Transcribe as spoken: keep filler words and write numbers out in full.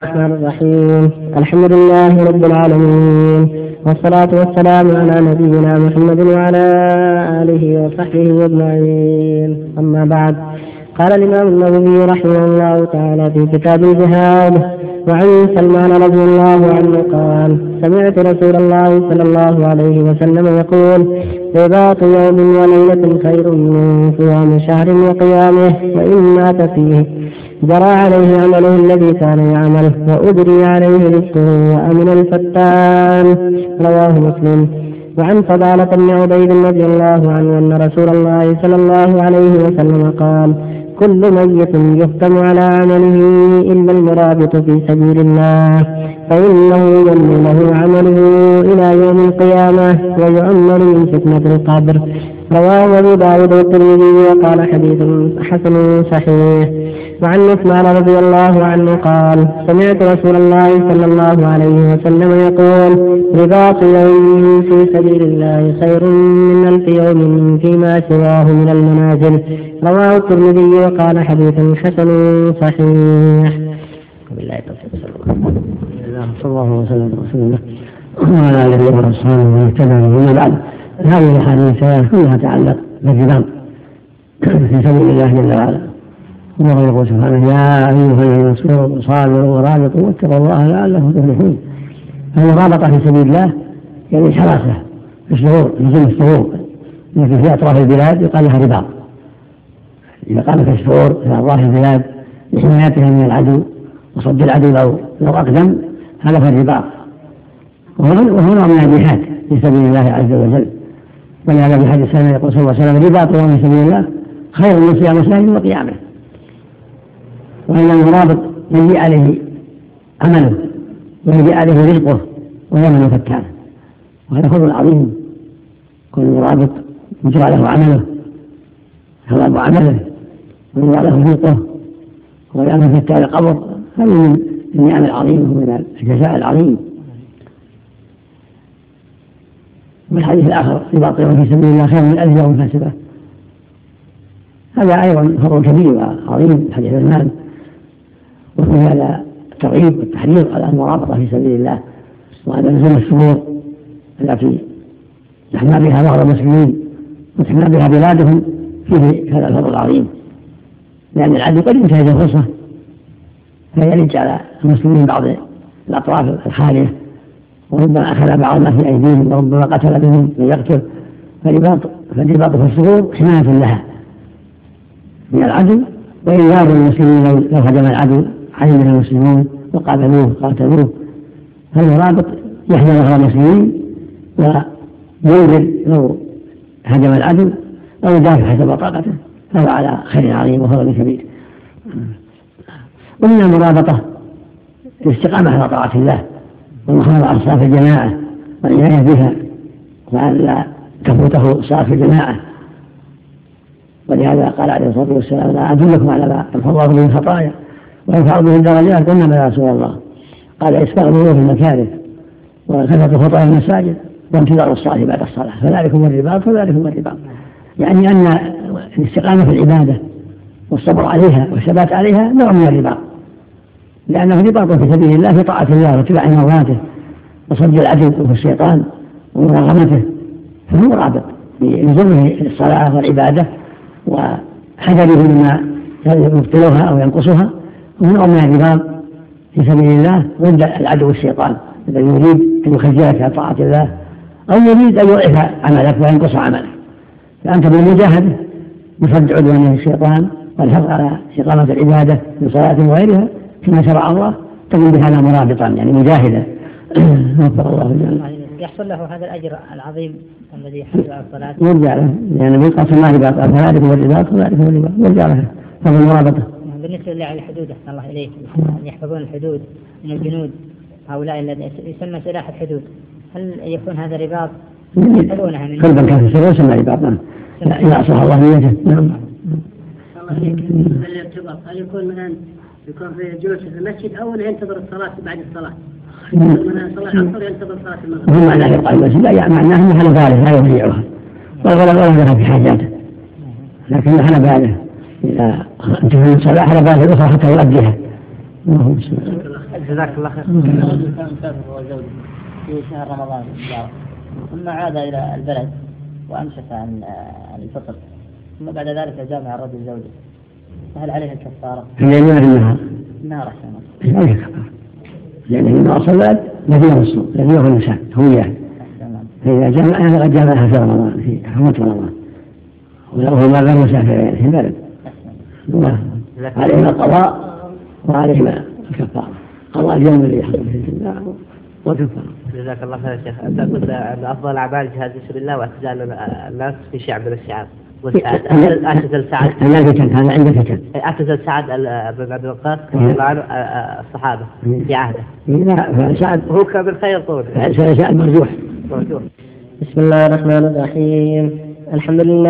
الرحمن الرحيم. الحمد لله رب العالمين، والصلاة والسلام على نبينا محمد وعلى آله وصحبه أجمعين. أما بعد، قال الإمام النووي رحمه الله تعالى في كتاب الجهاد: وعن سلمان رضي الله عنه قال: سمعت رسول الله صلى الله عليه وسلم يقول: رباط يوم وليلة خير من صيام شهر وقيامه، وإن مات فيه جرى عليه عمله الذي كان يعمل، وأجري عليه رزقه وأمن الفتان. رواه مسلم. وعن فضالة بن عبيد رضي الله عنه أن رسول الله صلى الله عليه وسلم قال: كل ميت يختم على عمله إلا المرابط في سبيل الله، فإنه يمن له عمله إلى يوم القيامة ويؤمن من فتنة القبر. رواه أبو داود والترمذي وقال: حديث حسن صحيح. وعن عثمان رضي الله عنه قال: سمعت رسول الله صلى الله عليه وسلم يقول: رباط يوم في سبيل الله خير من ألف يوم فيما سواه من المنازل. رواه الترمذي وقال: حديث حسن صحيح. بالله التوفيق. صلى الله وسلم وسلم وعلى آله وأصحابه ومن اهتدى بهداه. بعد، هذه الأحاديث كلها تتعلق بالرباط في سبيل الله جل وعلا. الله يقول سبحانه: يا أيها الذين صابروا ورابطوا واتقوا الله لعلكم تفلحون. فالمرابطة في سبيل الله يعني الحراسة في الشهور، نزول الشهور التي في أطراف البلاد يقال لها رباط. إذا قامت الشهور في أطراف البلاد لحمايتها من العدو وصد العدو لو لو أقدم، هذا هو الرباط، وهو نوع من الجهاد في سبيل الله عز وجل. ولهذا في حديث السنة يقول صلى الله عليه وسلم: رباط يوم في سبيل الله خير من صيام شهر وقيامه. وإن المرابط يجي عليه عمله ويجي عليه رزقه ويمن فتانه، وهذا فضل عظيم. كل مرابط يجرى له عمله، ثواب عمله، ويجرى له رزقه ويمن فتان القبر. هذه من النعم العظيمة ومن الجزاء العظيم. والحديث الآخر: رباط يوم في سبيل الله خير من ألف يوم فاسبة. هذا أيضا فضل كبير وعظيم في حديث المال، وفي هذا الترغيب والتحريض على المرابطة في سبيل الله، وهذا نزول الشهور التي تحمى بها بعض المسلمين وتحمى بها بلادهم فيه هذا الفضل العظيم، لأن العدو قد ينتهز الفرصة فيلج على المسلمين بعض الأطراف الخالية، وربما أخذ بعض ما في أيديهم وربما قتل بهم من يقتل. فالرباط في الشهور حماية لها من العدو وإنذار المسلمين لو هجم العدو علم المسلمون وقابلوه قاتلوه. فالمرابط يحمي ظهر المسلمين وينذر لو هجم العدو أو يدافع حسب طاقته، فهو على خير عظيم وفضل كبير. ومن المرابطة الاستقامة على طاعة الله والمحافظة على صلاة الجماعة والعناية بها، وألا تفوته صلاة الجماعة. ولهذا قال عليه الصلاة والسلام: لا أدلكم على ما يمحو الله به الخطايا ويرفع به الدرجات؟ قلنا: يا رسول الله. قال: إسباغ الوضوء في المكاره، وكثرة الخطى في المساجد، وانتظار الصلاة بعد الصلاة، فذلكم الرباط فذلكم الرباط. يعني أن الاستقامة في العبادة والصبر عليها والثبات عليها نوع من الرباط، لأنه رباط في سبيل الله في طاعة الله واتباع مرضاته وصد العدو والشيطان ومراغمته، فهو رابط بلزومه الصلاة والعبادة وحذره مما يبطلها أو ينقصها، وهو من الرباط في سبيل الله ضد العدو والشيطان الذي يريد أن يخجلك عن طاعة الله أو يريد أن يضعف عملك وينقص عملك. فأنت بالمجاهدة بصد عدوان الشيطان والحرص على إقامة العبادة بصلاة وغيرها كما شرع الله تكون بهذا مرابطا، يعني مجاهدا. وفق الله الجميع. يحصل له هذا الأجر العظيم الذي يحصل على الصلاة. يرجع له، يعني بيقاس الله رباط، فذلك هو الرباط فذلك هو الرباط، يرجع له هذا المرابطة. بالنسبة للحدود أحسن الله إليك، أن يحفظون الحدود من الجنود هؤلاء الذين يسمى سلاح الحدود، هل يكون هذا رباط يحفظونها من كل من كان في سر يسمى رباط؟ نعم، إذا أصلح الله نيته. نعم. الارتباط هل يكون مثلا يكون في جلوس في المسجد أو ينتظر الصلاة بعد الصلاة؟ من صلاة العصر ينتظر صلاة المغرب. هو معناه يبقى المسجد، لا يعني معناه أنه حل باله لا يضيعها ولا ولا يذهب في حاجاته، لكن حل باله إذا انتهى من صلاة حل باله الأخرى حتى يؤديها. جزاك الله خير. رجل كان مسافر هو وزوجته في شهر رمضان ثم عاد إلى البلد وأمسك عن عن الفطر ثم بعد ذلك جامع الرجل زوجته، فهل عليه الكفارة؟ هي ما في النهار. النهار أحسن. عليه كفارة. لأن إذا أصل البلد لازم الصوم، لازم يأخذ الإنسان هو إياه. فإذا جامعها فقد جامعها في رمضان في حرمة رمضان. ولو هو ما غير مسافر في البلد. عليهما القضاء وعليهما الكفارة. قضاء اليوم الذي يحصل فيه الجماع وكفارة. جزاك الله خير يا شيخ. أنت قلت أن أفضل الأعمال جهاد في سبيل الله واعتزال الناس في شيء من الشعاب. أعتزل سعد. هذا فتن، هذا عنده فتن. أعتزل سعد بن أبي وقاص رضي الله عنه الصحابة في عهده. لا سعد هو كان بالخير طول. سعد مرجوح. مرجوح. بسم الله الرحمن الرحيم. الحمد لله